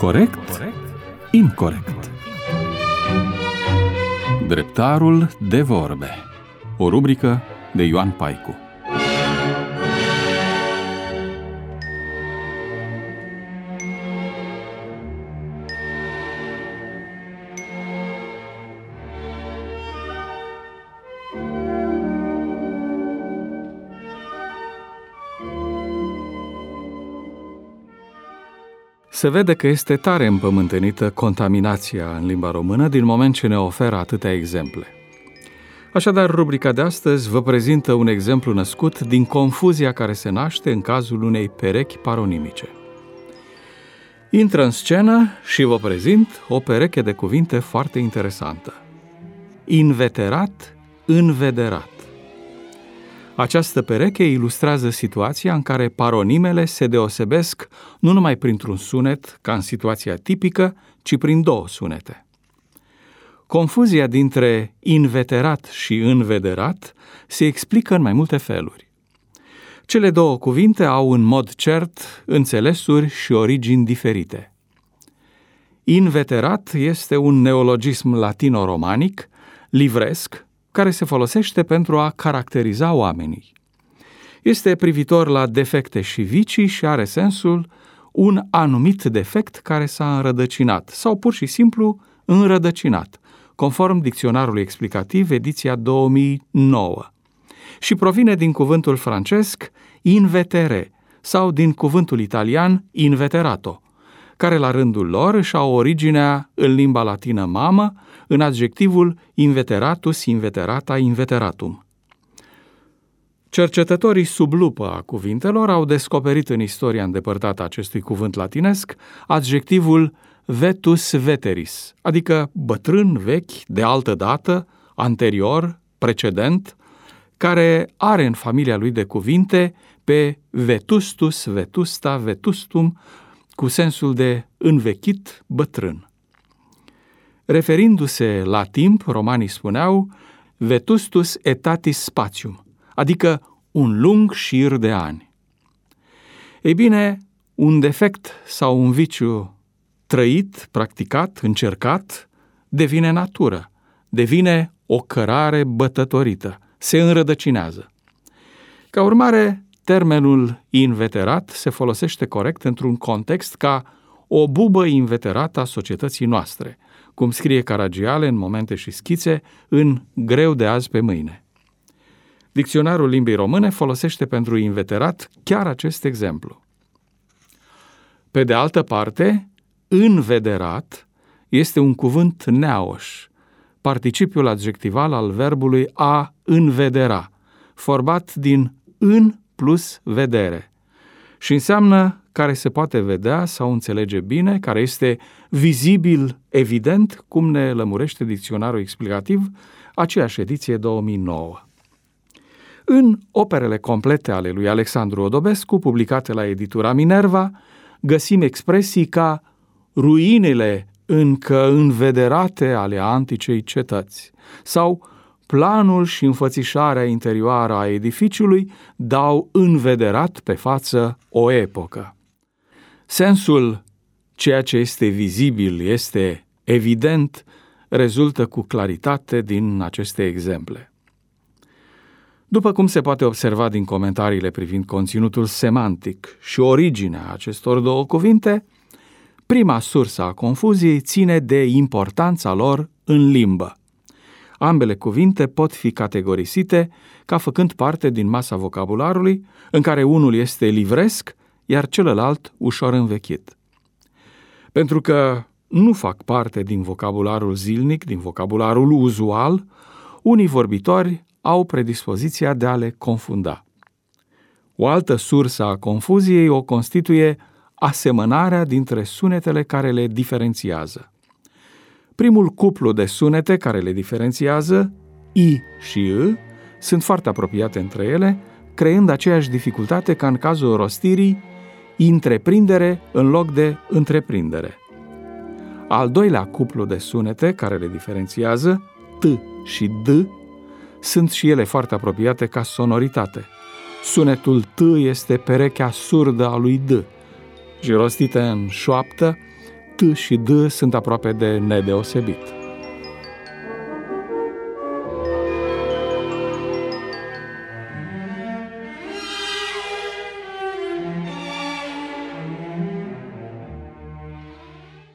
Corect? Incorect. Dreptarul de vorbe. O rubrică de Ioan Paicu. Se vede că este tare împământenită contaminația în limba română din moment ce ne oferă atâtea exemple. Așadar, rubrica de astăzi vă prezintă un exemplu născut din confuzia care se naște în cazul unei perechi paronimice. Intră în scenă și vă prezint o pereche de cuvinte foarte interesantă. Inveterat, învederat. Această pereche ilustrează situația în care paronimele se deosebesc nu numai printr-un sunet, ca în situația tipică, ci prin două sunete. Confuzia dintre inveterat și învederat se explică în mai multe feluri. Cele două cuvinte au în mod cert înțelesuri și origini diferite. Inveterat este un neologism latino-romanic, livresc, care se folosește pentru a caracteriza oamenii. Este privitor la defecte și vicii și are sensul un anumit defect care s-a înrădăcinat sau pur și simplu înrădăcinat, conform dicționarului explicativ, ediția 2009, și provine din cuvântul francesc invetere sau din cuvântul italian inveterato, care la rândul lor își au originea în limba latină mamă, în adjectivul inveteratus, inveterata, inveteratum. Cercetătorii sub lupă a cuvintelor au descoperit în istoria îndepărtată a acestui cuvânt latinesc adjectivul vetus veteris, adică bătrân, vechi, de altă dată, anterior, precedent, care are în familia lui de cuvinte pe vetustus, vetusta, vetustum, cu sensul de învechit, bătrân. Referindu-se la timp, romanii spuneau vetustus aetatis spatium, adică un lung șir de ani. Ei bine, un defect sau un viciu trăit, practicat, încercat, devine natură, devine o cărare bătătorită, se înrădăcinează. Ca urmare, termenul inveterat se folosește corect într-un context ca o bubă inveterată a societății noastre, cum scrie Caragiale în Momente și schițe în Greu de azi pe mâine. Dicționarul limbii române folosește pentru inveterat chiar acest exemplu. Pe de altă parte, învederat este un cuvânt neauș, participiul adjectival al verbului a învedera, format din în plus vedere, și înseamnă care se poate vedea sau înțelege bine, care este vizibil, evident, cum ne lămurește dicționarul explicativ, aceeași ediție 2009. În operele complete ale lui Alexandru Odobescu, publicate la editura Minerva, găsim expresii ca ruinele încă învederate ale anticei cetăți sau planul și înfățișarea interioară a edificiului dau învederat pe față o epocă. Sensul ceea ce este vizibil, este evident, rezultă cu claritate din aceste exemple. După cum se poate observa din comentariile privind conținutul semantic și originea acestor două cuvinte, prima sursă a confuziei ține de importanța lor în limbă. Ambele cuvinte pot fi categorisite ca făcând parte din masa vocabularului, în care unul este livresc, iar celălalt ușor învechit. Pentru că nu fac parte din vocabularul zilnic, din vocabularul uzual, unii vorbitori au predispoziția de a le confunda. O altă sursă a confuziei o constituie asemănarea dintre sunetele care le diferențiază. Primul cuplu de sunete care le diferențiază, I și I, sunt foarte apropiate între ele, creând aceeași dificultate ca în cazul rostirii întreprindere în loc de întreprindere. Al doilea cuplu de sunete care le diferențiază, T și D, sunt și ele foarte apropiate ca sonoritate. Sunetul T este perechea surdă a lui D și rostită în șoaptă, T și D sunt aproape de nedeosebit.